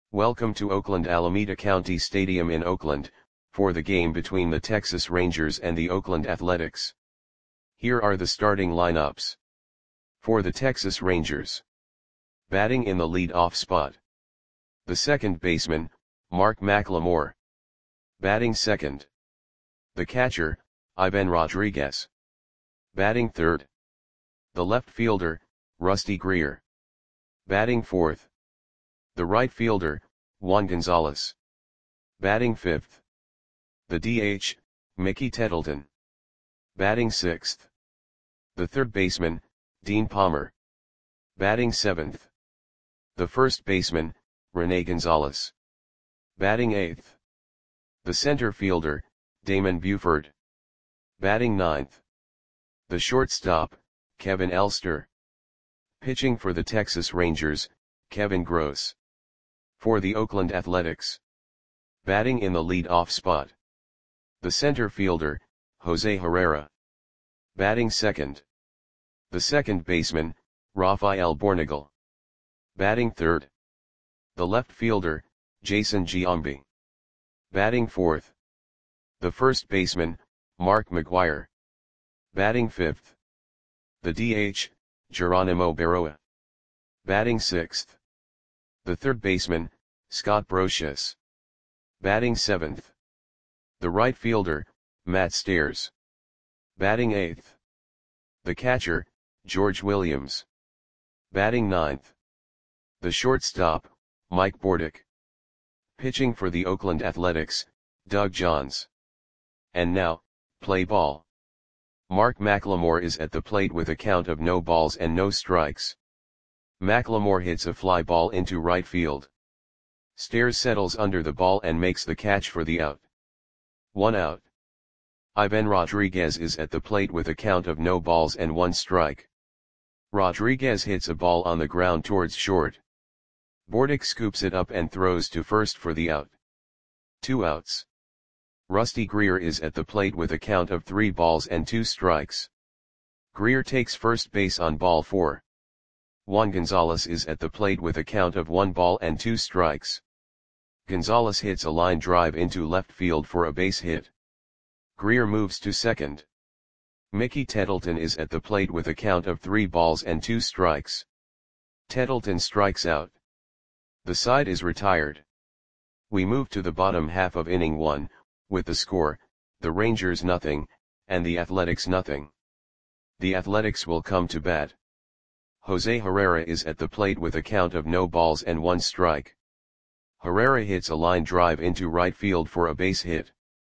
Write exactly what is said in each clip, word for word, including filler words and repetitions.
Welcome to Oakland Alameda County Stadium in Oakland, for the game between the Texas Rangers and the Oakland Athletics. Here are the starting lineups. For the Texas Rangers. Batting in the lead-off spot. The second baseman, Mark McLemore. Batting second. The catcher, Ivan Rodriguez. Batting third. The left fielder, Rusty Greer. Batting fourth. The right fielder, Juan Gonzalez. Batting fifth. The D H, Mickey Tettleton. Batting sixth. The third baseman, Dean Palmer. Batting seventh. The first baseman, Rene Gonzalez. Batting eighth. The center fielder, Damon Buford. Batting ninth. The shortstop, Kevin Elster. Pitching for the Texas Rangers, Kevin Gross. For the Oakland Athletics. Batting in the lead-off spot. The center fielder, Jose Herrera. Batting second. The second baseman, Rafael Bornagel. Batting third. The left fielder, Jason Giambi. Batting fourth. The first baseman, Mark McGwire. Batting fifth. The D H, Geronimo Berroa. Batting sixth. The third baseman, Scott Brosius. Batting seventh. The right fielder, Matt Stairs. Batting eighth. The catcher, George Williams. Batting ninth. The shortstop, Mike Bordick. Pitching for the Oakland Athletics, Doug Johns. And now, play ball. Mark McLemore is at the plate with a count of no balls and no strikes. McLemore hits a fly ball into right field. Stairs settles under the ball and makes the catch for the out. One out. Ivan Rodriguez is at the plate with a count of no balls and one strike. Rodriguez hits a ball on the ground towards short. Bordick scoops it up and throws to first for the out. Two outs. Rusty Greer is at the plate with a count of three balls and two strikes. Greer takes first base on ball four. Juan Gonzalez is at the plate with a count of one ball and two strikes. Gonzalez hits a line drive into left field for a base hit. Greer moves to second. Mickey Tettleton is at the plate with a count of three balls and two strikes. Tettleton strikes out. The side is retired. We move to the bottom half of inning one, with the score, the Rangers nothing, and the Athletics nothing. The Athletics will come to bat. Jose Herrera is at the plate with a count of no balls and one strike. Herrera hits a line drive into right field for a base hit.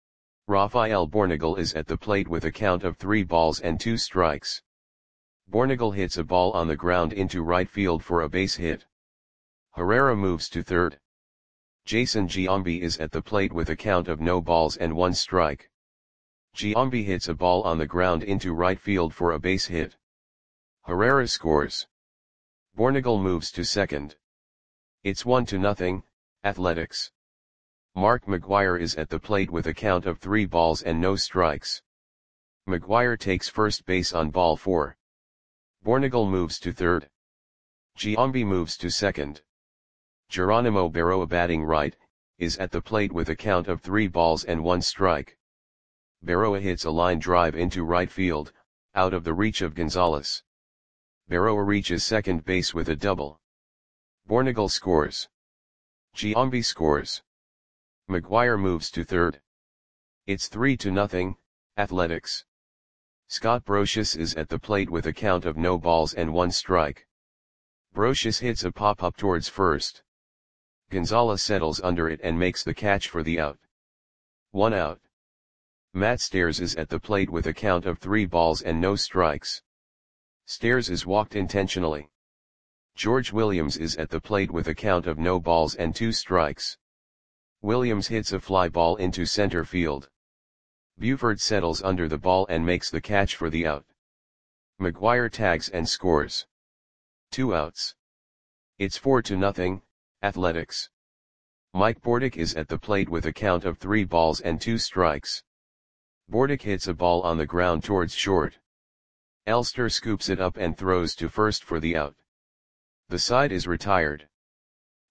Rafael Bornagel is at the plate with a count of three balls and two strikes. Bornagel hits a ball on the ground into right field for a base hit. Herrera moves to third. Jason Giambi is at the plate with a count of no balls and one strike. Giambi hits a ball on the ground into right field for a base hit. Herrera scores. Bornagel moves to second. It's one to nothing, Athletics. Mark McGwire is at the plate with a count of three balls and no strikes. McGwire takes first base on ball four. Bornagel moves to third. Giambi moves to second. Geronimo Berroa, batting right, is at the plate with a count of three balls and one strike. Berroa hits a line drive into right field, out of the reach of Gonzalez. Berroa reaches second base with a double. Bornagel scores. Giambi scores. McGwire moves to third. It's three to nothing, Athletics. Scott Brosius is at the plate with a count of no balls and one strike. Brosius hits a pop-up towards first. Gonzalez settles under it and makes the catch for the out. One out. Matt Stairs is at the plate with a count of three balls and no strikes. Stairs is walked intentionally. George Williams is at the plate with a count of no balls and two strikes. Williams hits a fly ball into center field. Buford settles under the ball and makes the catch for the out. McGwire tags and scores. Two outs. It's four to nothing, Athletics. Mike Bordick is at the plate with a count of three balls and two strikes. Bordick hits a ball on the ground towards short. Elster scoops it up and throws to first for the out. The side is retired.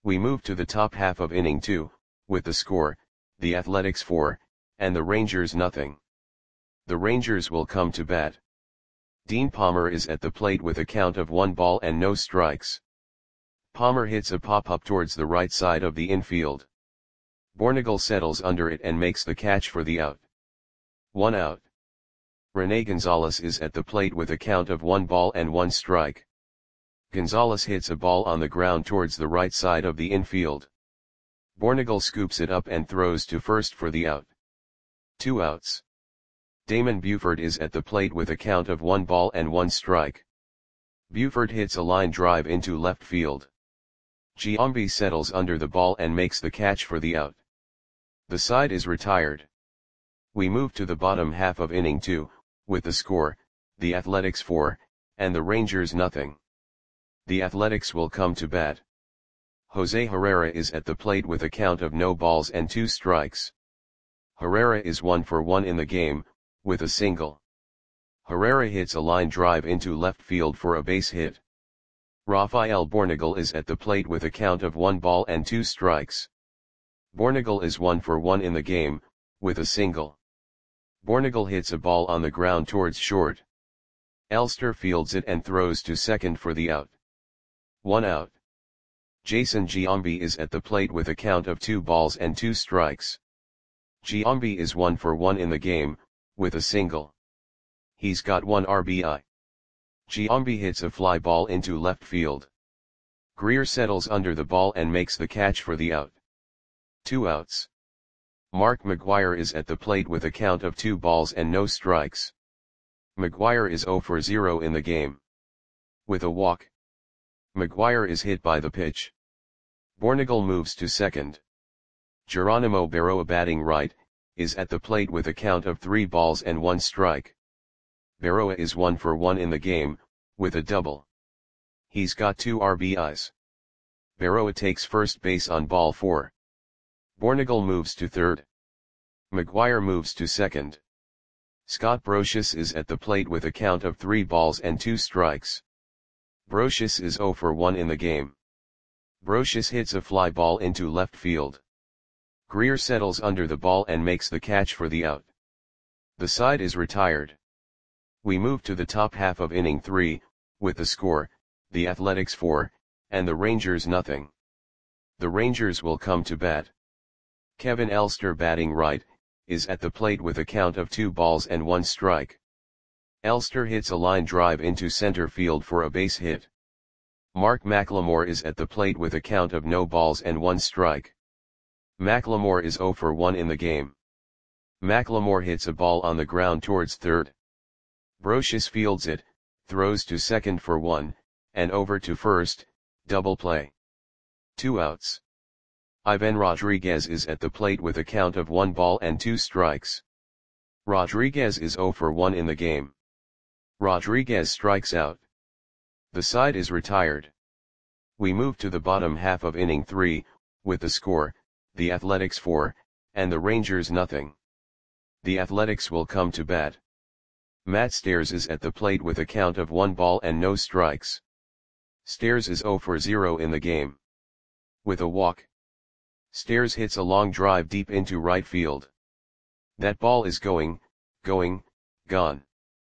We move to the top half of inning two, with the score, the Athletics four, and the Rangers nothing. The Rangers will come to bat. Dean Palmer is at the plate with a count of one ball and no strikes. Palmer hits a pop-up towards the right side of the infield. Bornagel settles under it and makes the catch for the out. One out. Rene Gonzalez is at the plate with a count of one ball and one strike. Gonzalez hits a ball on the ground towards the right side of the infield. Bornagel scoops it up and throws to first for the out. Two outs. Damon Buford is at the plate with a count of one ball and one strike. Buford hits a line drive into left field. Giambi settles under the ball and makes the catch for the out. The side is retired. We move to the bottom half of inning two, with the score, the Athletics four, and the Rangers nothing. The Athletics will come to bat. Jose Herrera is at the plate with a count of no balls and two strikes. Herrera is one for one in the game, with a single. Herrera hits a line drive into left field for a base hit. Rafael Bornagel is at the plate with a count of one ball and two strikes. Bornagel is one for one in the game, with a single. Bornagel hits a ball on the ground towards short. Elster fields it and throws to second for the out. One out. Jason Giambi is at the plate with a count of two balls and two strikes. Giambi is one for one in the game, with a single. He's got one R B I. Giambi hits a fly ball into left field. Greer settles under the ball and makes the catch for the out. Two outs. Mark McGwire is at the plate with a count of two balls and no strikes. McGwire is zero for zero in the game. With a walk. McGwire is hit by the pitch. Bornagel moves to second. Geronimo Berroa, batting right, is at the plate with a count of three balls and one strike. Berroa is one for one in the game, with a double. He's got two R B Is. Berroa takes first base on ball four. Bornagel moves to third. McGwire moves to second. Scott Brocious is at the plate with a count of three balls and two strikes. Brocious is zero for one in the game. Brocious hits a fly ball into left field. Greer settles under the ball and makes the catch for the out. The side is retired. We move to the top half of inning three, with the score, the Athletics four, and the Rangers nothing. The Rangers will come to bat. Kevin Elster, batting right, is at the plate with a count of two balls and one strike. Elster hits a line drive into center field for a base hit. Mark McLemore is at the plate with a count of no balls and one strike. McLemore is zero for one in the game. McLemore hits a ball on the ground towards third. Brocious fields it, throws to second for one, and over to first, double play. Two outs. Ivan Rodriguez is at the plate with a count of one ball and two strikes. Rodriguez is zero for one in the game. Rodriguez strikes out. The side is retired. We move to the bottom half of inning three, with the score, the Athletics four, and the Rangers nothing. The Athletics will come to bat. Matt Stairs is at the plate with a count of one ball and no strikes. Stairs is zero for zero in the game. With a walk. Stairs hits a long drive deep into right field. That ball is going, going, gone.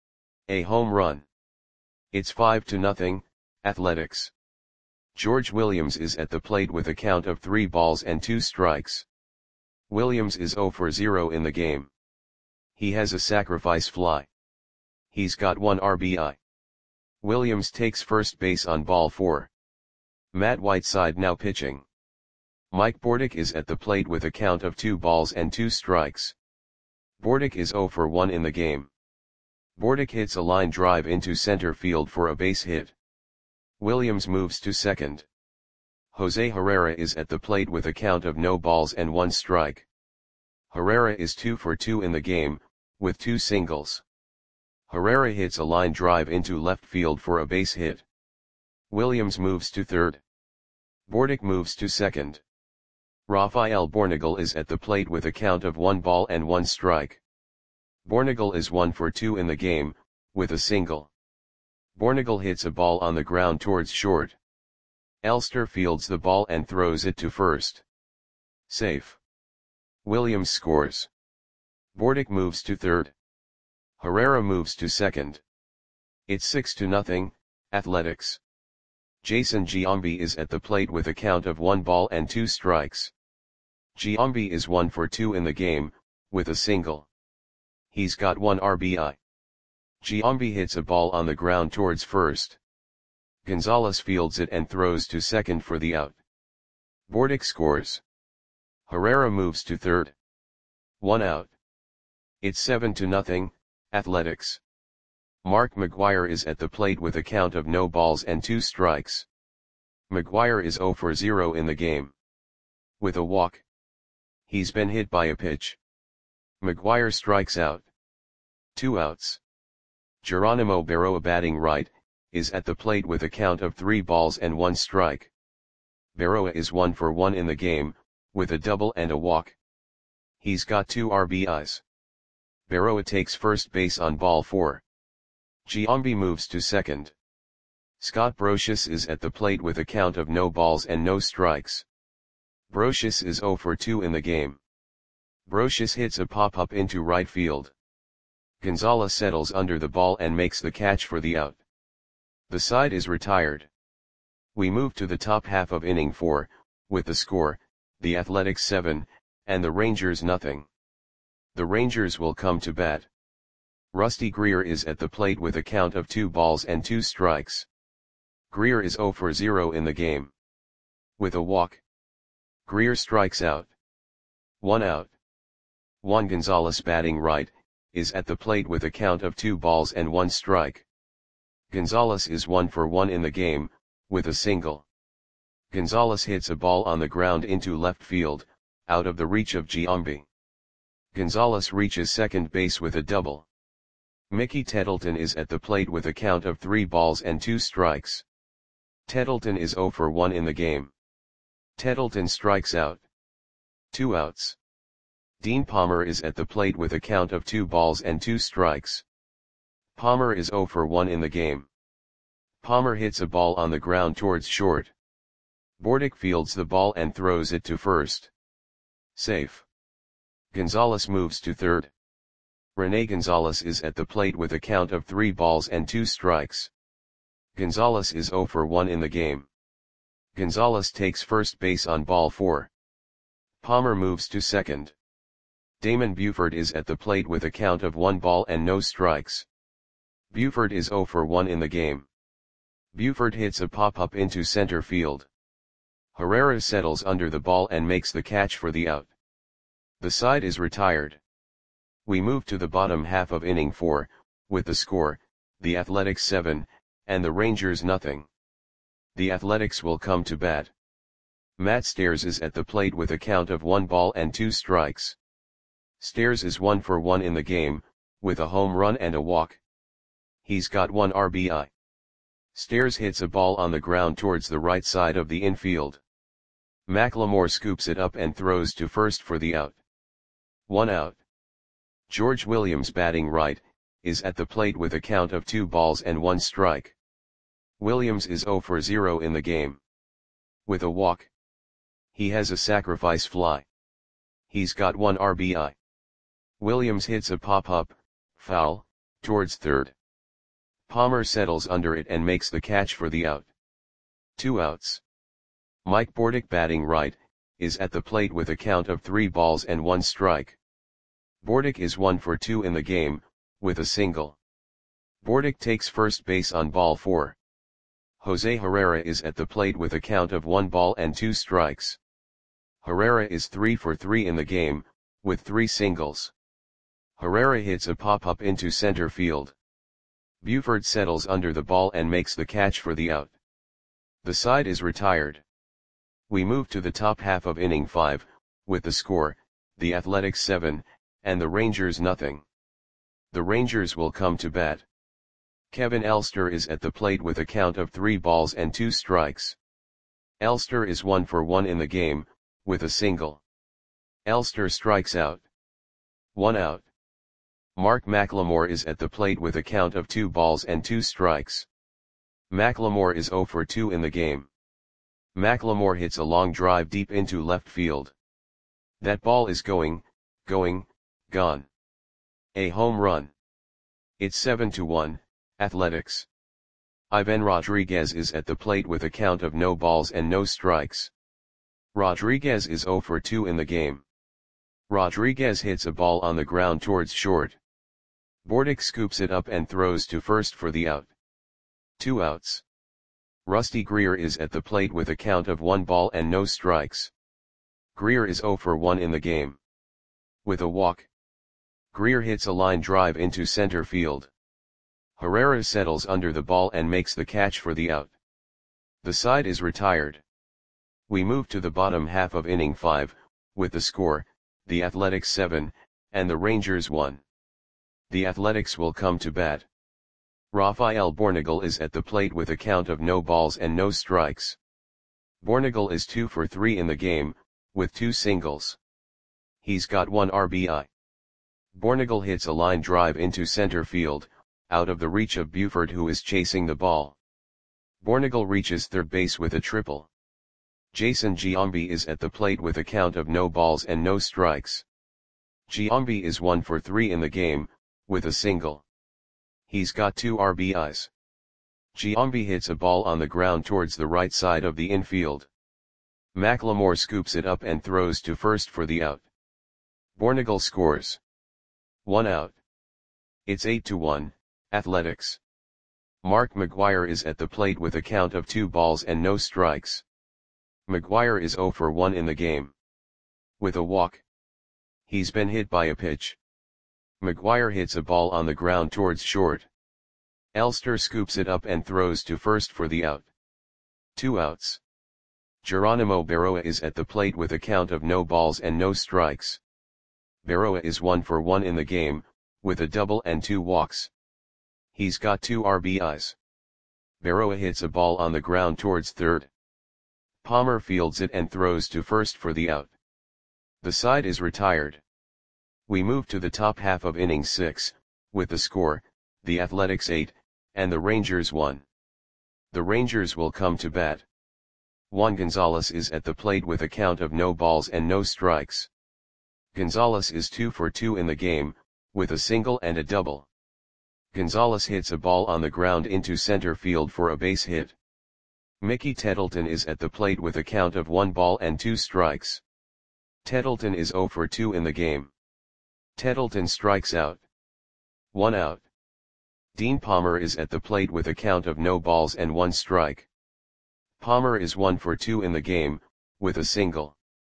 A home run. It's five to nothing, Athletics. George Williams is at the plate with a count of three balls and two strikes. Williams is zero for zero in the game. He has a sacrifice fly. He's got one R B I. Williams takes first base on ball four. Matt Whiteside now pitching. Mike Bordick is at the plate with a count of two balls and two strikes. Bordick is zero for one in the game. Bordick hits a line drive into center field for a base hit. Williams moves to second. Jose Herrera is at the plate with a count of no balls and one strike. Herrera is two for two in the game, with two singles. Herrera hits a line drive into left field for a base hit. Williams moves to third. Bordick moves to second. Rafael Bornagel is at the plate with a count of one ball and one strike. Bornagel is one for two in the game, with a single. Bornagel hits a ball on the ground towards short. Elster fields the ball and throws it to first. Safe. Williams scores. Bordick moves to third. Herrera moves to second. It's six to nothing, Athletics. Jason Giambi is at the plate with a count of one ball and two strikes. Giambi is one for two in the game, with a single. He's got one R B I. Giambi hits a ball on the ground towards first. Gonzalez fields it and throws to second for the out. Bordick scores. Herrera moves to third. One out. It's seven to nothing, Athletics. Mark McGwire is at the plate with a count of no balls and two strikes. McGwire is zero for zero in the game. With a walk. He's been hit by a pitch. McGwire strikes out. Two outs. Geronimo Berroa, batting right, is at the plate with a count of three balls and one strike. Berroa is one for one in the game, with a double and a walk. He's got two R B Is. Berroa takes first base on ball four. Giambi moves to second. Scott Brocious is at the plate with a count of no balls and no strikes. Brocious is zero for two in the game. Brocious hits a pop-up into right field. Gonzalez settles under the ball and makes the catch for the out. The side is retired. We move to the top half of inning four, with the score, the Athletics seven, and the Rangers nothing. The Rangers will come to bat. Rusty Greer is at the plate with a count of two balls and two strikes. Greer is zero for zero in the game. With a walk. Greer strikes out. One out. Juan Gonzalez, batting right, is at the plate with a count of two balls and one strike. Gonzalez is one for one in the game, with a single. Gonzalez hits a ball on the ground into left field, out of the reach of Giambi. Gonzalez reaches second base with a double. Mickey Tettleton is at the plate with a count of three balls and two strikes. Tettleton is zero for one in the game. Tettleton strikes out. Two outs. Dean Palmer is at the plate with a count of two balls and two strikes. Palmer is zero for one in the game. Palmer hits a ball on the ground towards short. Bordick fields the ball and throws it to first. Safe. Gonzalez moves to third. Rene Gonzalez is at the plate with a count of three balls and two strikes. Gonzalez is zero for one in the game. Gonzalez takes first base on ball four. Palmer moves to second. Damon Buford is at the plate with a count of one ball and no strikes. Buford is zero for one in the game. Buford hits a pop-up into center field. Herrera settles under the ball and makes the catch for the out. The side is retired. We move to the bottom half of inning four, with the score, the Athletics seven, and the Rangers nothing. The Athletics will come to bat. Matt Stairs is at the plate with a count of one ball and two strikes. Stairs is one for one in the game, with a home run and a walk. He's got one R B I. Stairs hits a ball on the ground towards the right side of the infield. McLemore scoops it up and throws to first for the out. One out. George Williams, batting right, is at the plate with a count of two balls and one strike. Williams is zero for zero in the game. With a walk. He has a sacrifice fly. He's got one R B I. Williams hits a pop-up, foul, towards third. Palmer settles under it and makes the catch for the out. Two outs. Mike Bordick, batting right, is at the plate with a count of three balls and one strike. Bordick is one for two in the game, with a single. Bordick takes first base on ball four. Jose Herrera is at the plate with a count of one ball and two strikes. Herrera is three for three in the game, with three singles. Herrera hits a pop-up into center field. Buford settles under the ball and makes the catch for the out. The side is retired. We move to the top half of inning five, with the score, the Athletics seven, and the Rangers nothing. The Rangers will come to bat. Kevin Elster is at the plate with a count of three balls and two strikes. Elster is one for one in the game, with a single. Elster strikes out. One out. Mark McLemore is at the plate with a count of two balls and two strikes. McLemore is zero for two in the game. Macklemore hits a long drive deep into left field. That ball is going, going, gone. A home run. It's seven to one, Athletics. Ivan Rodriguez is at the plate with a count of no balls and no strikes. Rodriguez is zero for two in the game. Rodriguez hits a ball on the ground towards short. Bordick scoops it up and throws to first for the out. Two outs. Rusty Greer is at the plate with a count of one ball and no strikes. Greer is zero for one in the game. With a walk. Greer hits a line drive into center field. Herrera settles under the ball and makes the catch for the out. The side is retired. We move to the bottom half of inning five, with the score, the Athletics seven, and the Rangers one. The Athletics will come to bat. Rafael Bornagel is at the plate with a count of no balls and no strikes. Bornagel is two for three in the game, with two singles. He's got one R B I. Bornagel hits a line drive into center field, out of the reach of Buford, who is chasing the ball. Bornagel reaches third base with a triple. Jason Giambi is at the plate with a count of no balls and no strikes. Giambi is one for three in the game, with a single. He's got two R B Is. Giambi hits a ball on the ground towards the right side of the infield. Macklemore scoops it up and throws to first for the out. Bornagel scores. One out. It's eight to one, Athletics. Mark McGwire is at the plate with a count of two balls and no strikes. McGwire is zero for one in the game. With a walk. He's been hit by a pitch. McGwire hits a ball on the ground towards short. Elster scoops it up and throws to first for the out. Two outs. Geronimo Berroa is at the plate with a count of no balls and no strikes. Berroa is one for one in the game, with a double and two walks. He's got two R B Is. Berroa hits a ball on the ground towards third. Palmer fields it and throws to first for the out. The side is retired. We move to the top half of inning six, with the score, the Athletics eight, and the Rangers one. The Rangers will come to bat. Juan Gonzalez is at the plate with a count of no balls and no strikes. Gonzalez is two for two in the game, with a single and a double. Gonzalez hits a ball on the ground into center field for a base hit. Mickey Tettleton is at the plate with a count of one ball and two strikes. Tettleton is zero for two in the game. Tettleton strikes out. One out. Dean Palmer is at the plate with a count of no balls and one strike. Palmer is one for two in the game, with a single.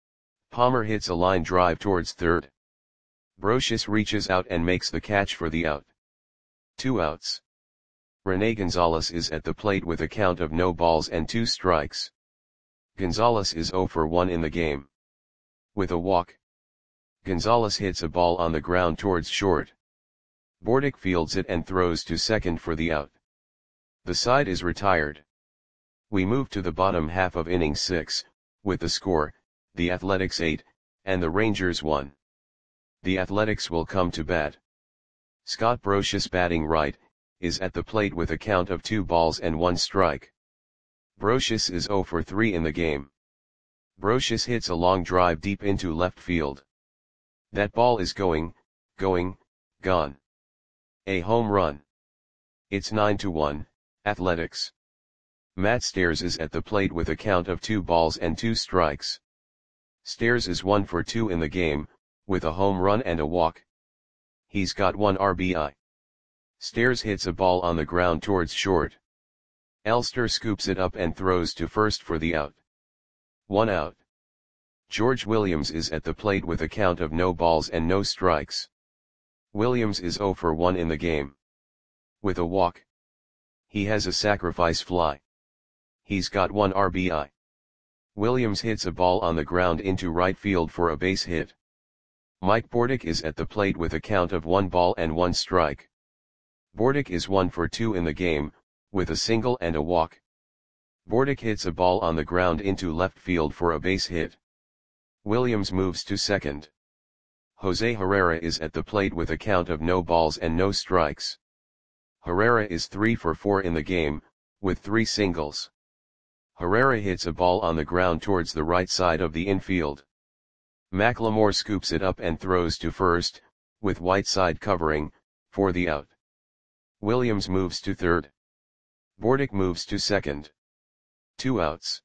Palmer hits a line drive towards third. Brocious reaches out and makes the catch for the out. Two outs. Rene Gonzalez is at the plate with a count of no balls and two strikes. Gonzalez is zero for one in the game. With a walk. Gonzalez hits a ball on the ground towards short. Bordick fields it and throws to second for the out. The side is retired. We move to the bottom half of inning six, with the score, the Athletics eight, and the Rangers one. The Athletics will come to bat. Scott Brocious, batting right, is at the plate with a count of two balls and one strike. Brocious is zero for three in the game. Brocious hits a long drive deep into left field. That ball is going, going, gone. A home run. It's nine to one, Athletics. Matt Stairs is at the plate with a count of two balls and two strikes. Stairs is one for two in the game, with a home run and a walk. He's got one R B I. Stairs hits a ball on the ground towards short. Elster scoops it up and throws to first for the out. One out. George Williams is at the plate with a count of no balls and no strikes. Williams is zero for one in the game. With a walk. He has a sacrifice fly. He's got one R B I. Williams hits a ball on the ground into right field for a base hit. Mike Bordick is at the plate with a count of one ball and one strike. Bordick is one for two in the game, with a single and a walk. Bordick hits a ball on the ground into left field for a base hit. Williams moves to second. Jose Herrera is at the plate with a count of no balls and no strikes. Herrera is three for four in the game, with three singles. Herrera hits a ball on the ground towards the right side of the infield. McLemore scoops it up and throws to first, with Whiteside covering, for the out. Williams moves to third. Bordick moves to second. Two outs.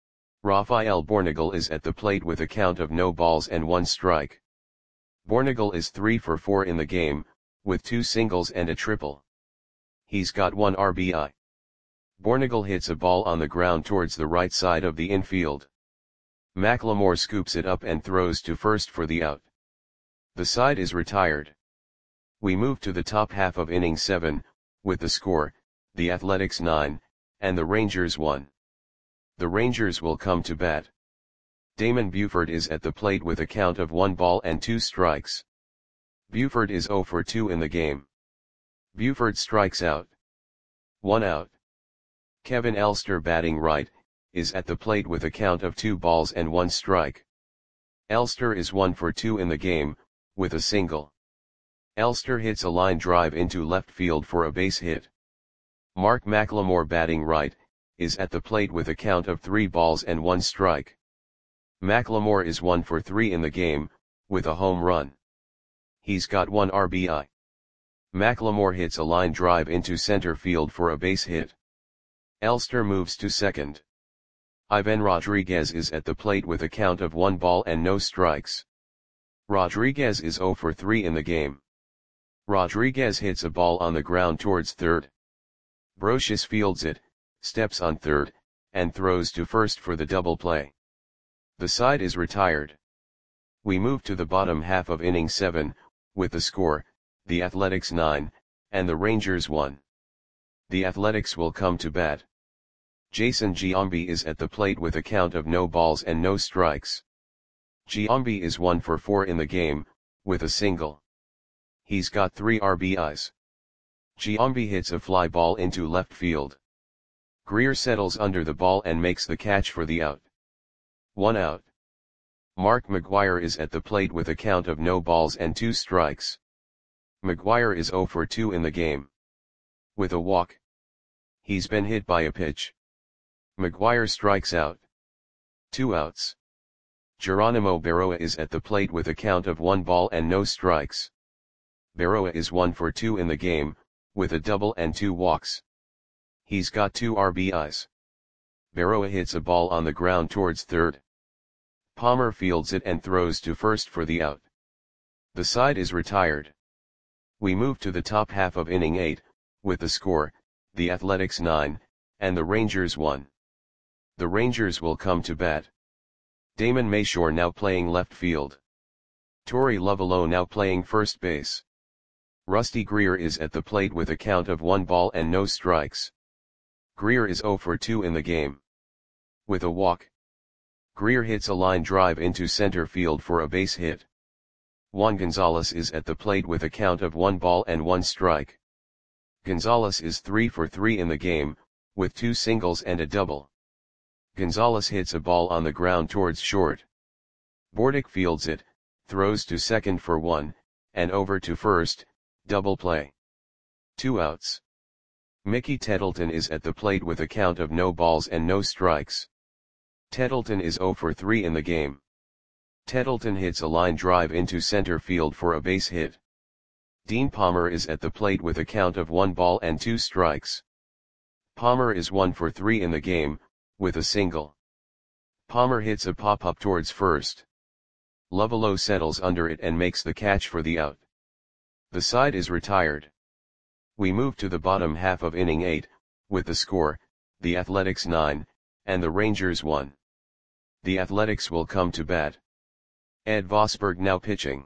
Rafael Bornagel is at the plate with a count of no balls and one strike. Bornagel is three for four in the game, with two singles and a triple. He's got one R B I. Bornagel hits a ball on the ground towards the right side of the infield. McLemore scoops it up and throws to first for the out. The side is retired. We move to the top half of inning seven, with the score, the Athletics nine, and the Rangers one. The Rangers will come to bat. Damon Buford is at the plate with a count of one ball and two strikes. Buford is zero for two in the game. Buford strikes out. One out. Kevin Elster, batting right, is at the plate with a count of two balls and one strike. Elster is one for two in the game, with a single. Elster hits a line drive into left field for a base hit. Mark McLemore, batting right, is at the plate with a count of three balls and one strike. McLemore is one for three in the game, with a home run. He's got one R B I. McLemore hits a line drive into center field for a base hit. Elster moves to second. Ivan Rodriguez is at the plate with a count of one ball and no strikes. Rodriguez is zero for three in the game. Rodriguez hits a ball on the ground towards third. Brocious fields it, steps on third, and throws to first for the double play. The side is retired. We move to the bottom half of inning seven, with the score, the Athletics nine, and the Rangers one. The Athletics will come to bat. Jason Giambi is at the plate with a count of no balls and no strikes. Giambi is one for four in the game, with a single. He's got three R B Is. Giambi hits a fly ball into left field. Greer settles under the ball and makes the catch for the out. One out. Mark McGuire is at the plate with a count of no balls and two strikes. McGuire is zero for two in the game. With a walk. He's been hit by a pitch. McGuire strikes out. Two outs. Geronimo Berroa is at the plate with a count of one ball and no strikes. Berroa is one for two in the game, with a double and two walks. He's got two R B Is. Berroa hits a ball on the ground towards third. Palmer fields it and throws to first for the out. The side is retired. We move to the top half of inning eight, with the score, the Athletics nine, and the Rangers one. The Rangers will come to bat. Damon Mayshore now playing left field. Torey Lovullo now playing first base. Rusty Greer is at the plate with a count of one ball and no strikes. Greer is zero for two in the game. With a walk. Greer hits a line drive into center field for a base hit. Juan Gonzalez is at the plate with a count of one ball and one strike. Gonzalez is three for three in the game, with two singles and a double. Gonzalez hits a ball on the ground towards short. Bordick fields it, throws to second for one, and over to first, double play. Two outs. Mickey Tettleton is at the plate with a count of no balls and no strikes. Tettleton is zero for three in the game. Tettleton hits a line drive into center field for a base hit. Dean Palmer is at the plate with a count of one ball and two strikes. Palmer is one for three in the game, with a single. Palmer hits a pop-up towards first. Lovullo settles under it and makes the catch for the out. The side is retired. We move to the bottom half of inning eight, with the score, the Athletics nine, and the Rangers one. The Athletics will come to bat. Ed Vosberg now pitching.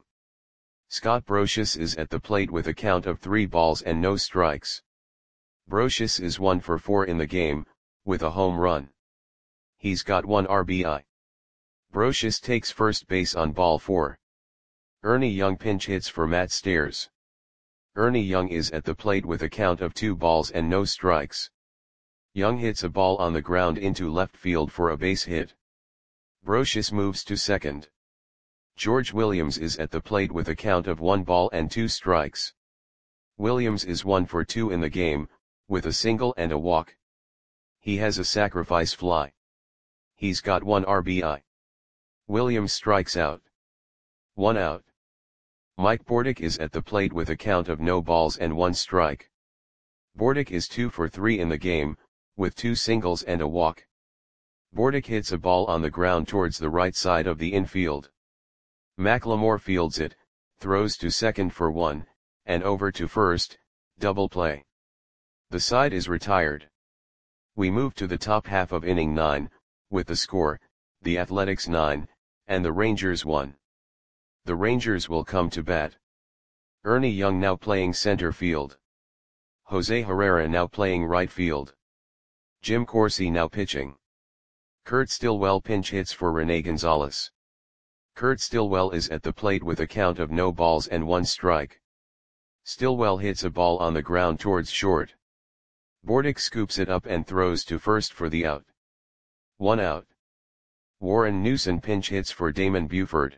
Scott Brocious is at the plate with a count of three balls and no strikes. Brocious is one for four in the game, with a home run. He's got one R B I. Brocious takes first base on ball four. Ernie Young pinch hits for Matt Stairs. Ernie Young is at the plate with a count of two balls and no strikes. Young hits a ball on the ground into left field for a base hit. Brocious moves to second. George Williams is at the plate with a count of one ball and two strikes. Williams is one for two in the game, with a single and a walk. He has a sacrifice fly. He's got one R B I. Williams strikes out. One out. Mike Bordick is at the plate with a count of no balls and one strike. Bordick is two for three in the game, with two singles and a walk. Bordick hits a ball on the ground towards the right side of the infield. McLemore fields it, throws to second for one, and over to first, double play. The side is retired. We move to the top half of inning nine, with the score, the Athletics nine, and the Rangers one. The Rangers will come to bat. Ernie Young now playing center field. Jose Herrera now playing right field. Jim Corsi now pitching. Kurt Stillwell pinch hits for Rene Gonzalez. Kurt Stillwell is at the plate with a count of no balls and one strike. Stillwell hits a ball on the ground towards short. Bordick scoops it up and throws to first for the out. One out. Warren Newson pinch hits for Damon Buford.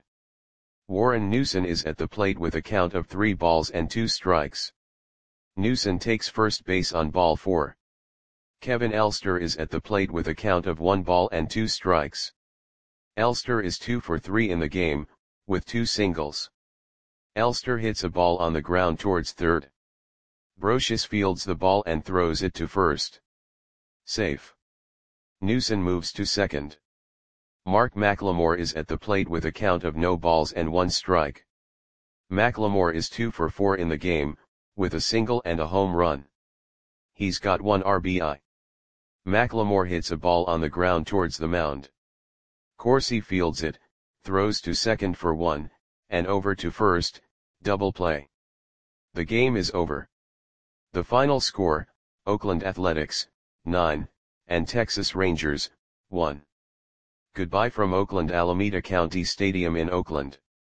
Warren Newson is at the plate with a count of three balls and two strikes. Newson takes first base on ball four. Kevin Elster is at the plate with a count of one ball and two strikes. Elster is two for three in the game, with two singles. Elster hits a ball on the ground towards third. Brocious fields the ball and throws it to first. Safe. Newson moves to second. Mark McLemore is at the plate with a count of no balls and one strike. McLemore is two for four in the game, with a single and a home run. He's got one R B I. McLemore hits a ball on the ground towards the mound. Corsi fields it, throws to second for one, and over to first, double play. The game is over. The final score, Oakland Athletics, nine, and Texas Rangers, one. Goodbye from Oakland Alameda County Stadium in Oakland.